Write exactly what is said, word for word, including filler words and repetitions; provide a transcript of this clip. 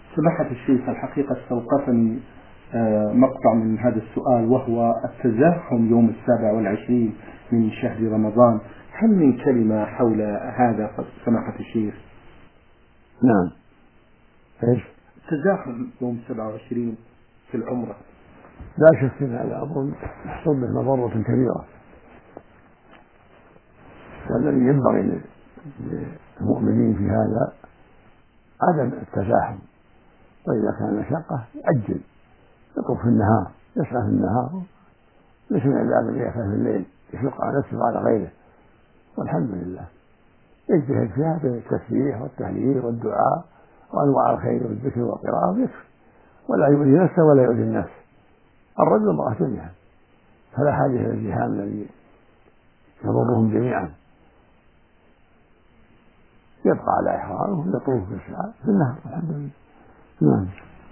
سماحة الشيخ، الحقيقة استوقفني آه، مقطع من هذا السؤال، وهو التزاحم يوم السابع والعشرين من شهر رمضان. هل من كلمة حول هذا سماحة الشيخ؟ نعم. ايش؟ التزاحم يوم السابع والعشرين في العمرة. لا شك ان هذا امر يحصل به مضرة كبيرة، والذي ينبغي للمؤمنين في هذا عدم التزاحم، وإذا كان مشقة يأجل، يطوف في النهار، يسعى في النهار، ليس من العبادة إذا كان في الليل يشق على نفسه وعلى غيره، والحمد لله يجتهد فيها بالتسبيح والتهليل والدعاء وأنواع الخير والذكر والقراءة ويكفي، ولا يؤذي نفسه ولا يؤذي الناس، الرجل والمرأة جميعا، فلا حاجة إلى الزحام الذي يضرهم جميعا، يبقى على إحرامه يطوف في الساعة في النهر، الحمد لله. نعم.